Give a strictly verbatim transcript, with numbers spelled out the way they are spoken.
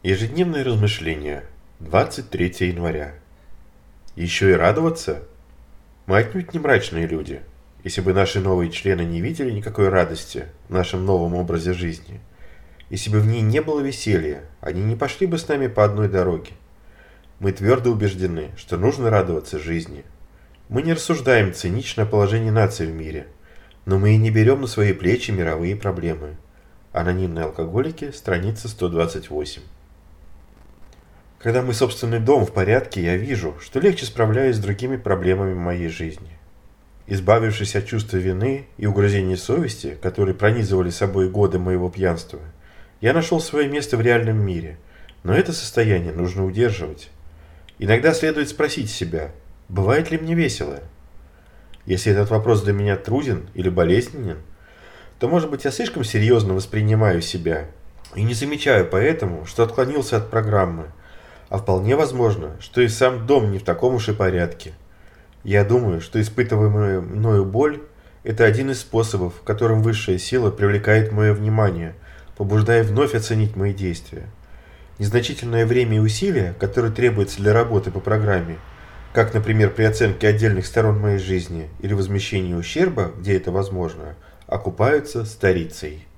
Ежедневные размышления. двадцать третьего января. Еще и радоваться? Мы отнюдь не мрачные люди. Если бы наши новые члены не видели никакой радости в нашем новом образе жизни, если бы в ней не было веселья, они не пошли бы с нами по одной дороге. Мы твердо убеждены, что нужно радоваться жизни. Мы не рассуждаем цинично о положении нации в мире, но мы и не берем на свои плечи мировые проблемы. Анонимные алкоголики, страница сто двадцать восемь. Когда мой собственный дом в порядке, я вижу, что легче справляюсь с другими проблемами моей жизни. Избавившись от чувства вины и угрызений совести, которые пронизывали собой годы моего пьянства, я нашел свое место в реальном мире, но это состояние нужно удерживать. Иногда следует спросить себя, бывает ли мне весело? Если этот вопрос для меня труден или болезненен, то, может быть, я слишком серьезно воспринимаю себя и не замечаю поэтому, что отклонился от программы, а вполне возможно, что и сам дом не в таком уж и порядке. Я думаю, что испытываемая мною боль – это один из способов, которым высшая сила привлекает мое внимание, побуждая вновь оценить мои действия. Незначительное время и усилия, которые требуются для работы по программе, как, например, при оценке отдельных сторон моей жизни или возмещении ущерба, где это возможно, окупаются старицей.